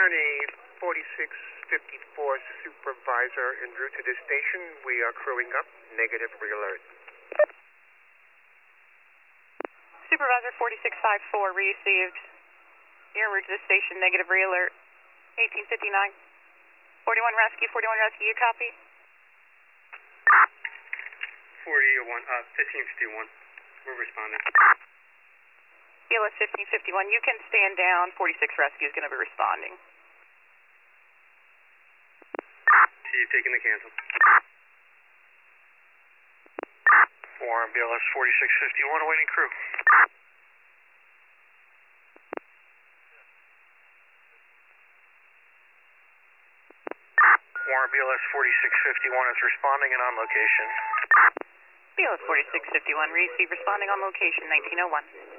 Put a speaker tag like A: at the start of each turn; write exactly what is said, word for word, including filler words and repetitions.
A: County, forty-six fifty-four supervisor en route to this station. We are crewing up. Negative re-alert.
B: Supervisor forty-six fifty-four received. You're en route to this station. Negative re-alert. eighteen fifty-nine. forty-one rescue. forty-one rescue. You copy?
C: forty-one, uh, fifteen fifty-one. We're responding.
B: B L S fifteen fifty-one. You can stand down. forty-six rescue is going to be responding.
C: See you taking the cancel.
A: Warren, B L S forty-six fifty-one, awaiting crew. Warren, B L S forty-six fifty-one is responding and on location.
B: B L S forty-six fifty-one, receive responding on location, nineteen oh one.